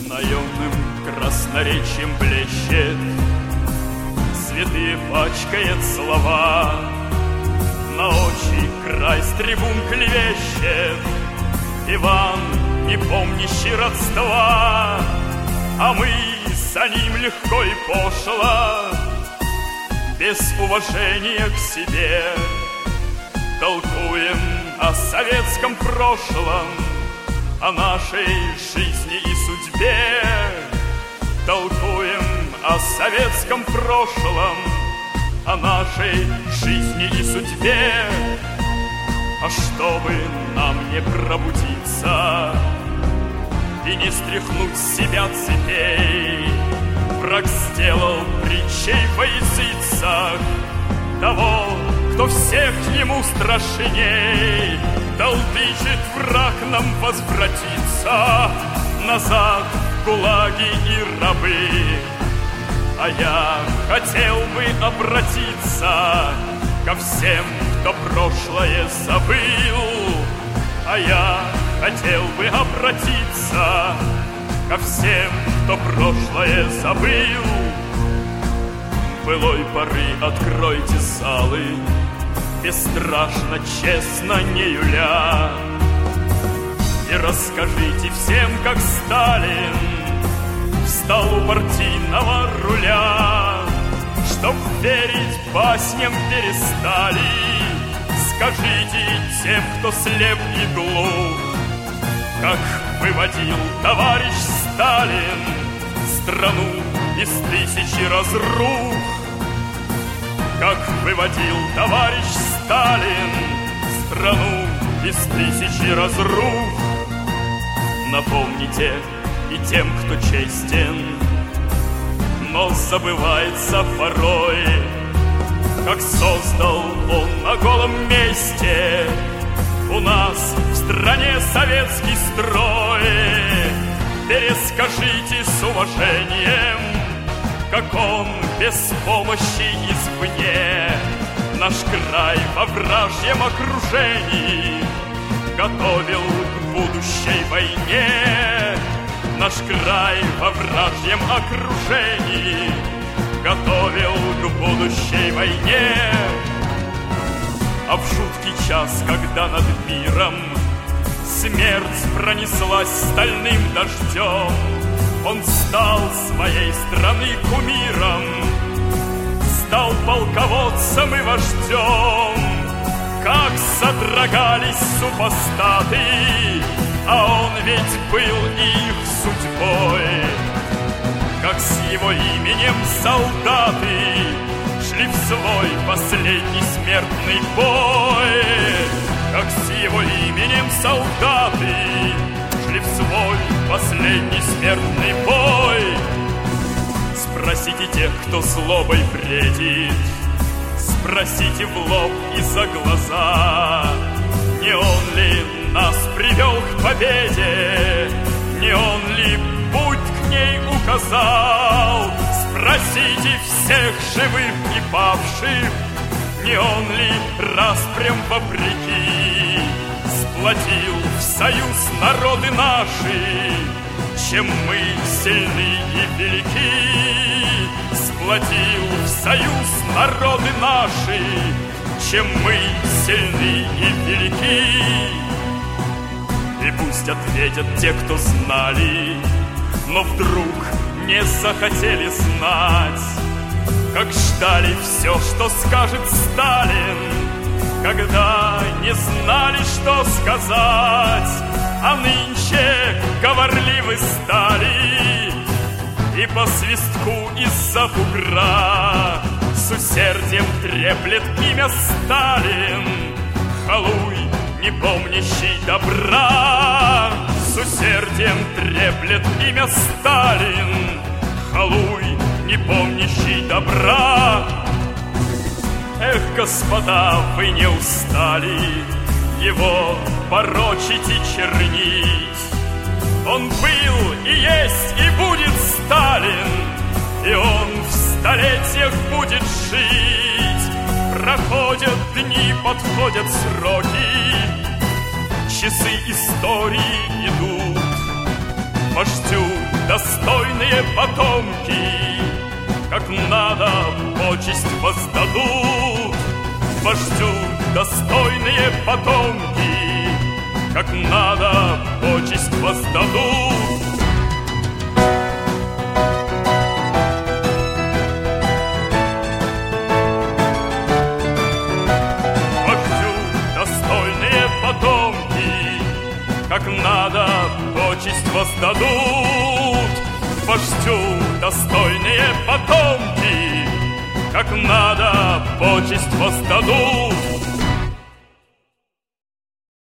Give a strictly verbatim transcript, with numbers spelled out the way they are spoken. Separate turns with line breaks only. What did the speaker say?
наемным красноречием блещет, цветы пачкает слова, на очи край с трибун клевещет Иван, не помнящий родства, а мы за ним легко и пошло, без уважения к себе, толкуем о советском прошлом, о нашей жизни и судьбе. Толкуем о советском прошлом, о нашей жизни и судьбе. А чтобы нам не пробудиться и не стряхнуть с себя цепей, враг сделал притчей во языцах того, кто всех ему страшней. Толдычит враг нам возвратиться назад в гулаги и рабы. А я хотел бы обратиться ко всем, кто прошлое забыл. А я хотел бы обратиться ко всем, кто прошлое забыл. Былой поры откройте залы, бесстрашно, честно, не юля, и расскажите всем, как Сталин встал у партийного руля. Чтоб верить басням перестали, скажите тем, кто слеп и глух, как выводил товарищ Сталин страну из тысячи разрух. Как выводил товарищ Сталин страну из тысячи разрух. Напомните и тем, кто честен, но забывается порой, как создал он на голом месте у нас в стране советский строй. Перескажите с уважением, как он без помощи извне наш край во вражьем окружении готовил к будущей войне. Наш край во вражьем окружении готовил к будущей войне. А в жуткий час, когда над миром смерть пронеслась стальным дождем, он стал своей страны кумиром, стал полководцем и вождем. Как содрогались супостаты, а он ведь был их судьбой. Как с его именем солдаты шли в свой последний смертный бой. Как с его именем солдаты шли в свой последний смертный бой. Спросите тех, кто злобой бредит, спросите в лоб и за глаза, не он ли нас привел к победе, не он ли путь к ней указал. Спросите всех живых и павших, не он ли распрям вопреки сплотил в союз народы наши. Чем мы сильны и велики, сплотил в союз народы наши. Чем мы сильны и велики. И пусть ответят те, кто знали, но вдруг не захотели знать, как ждали все, что скажет Сталин, когда не знали, что сказать. А нынче говорливы стали, и по свистку из-за бугра с усердием треплет имя Сталин. Халуй, не помнящий добра, с усердием треплет имя Сталин. Халуй, не помнящий добра. Эх, господа, вы не устали его порочить и чернить? Он был и есть и будет Сталин, и он в столетиях будет жить. Проходят дни, подходят сроки, часы истории идут. Вождю до достойные потомки как надо почесть воздадут. Вождю достойные потомки как надо почесть воздадут. Вождю достойные потомки как надо почесть воздадут. Вождю достойные потомки как надо почесть воздадут.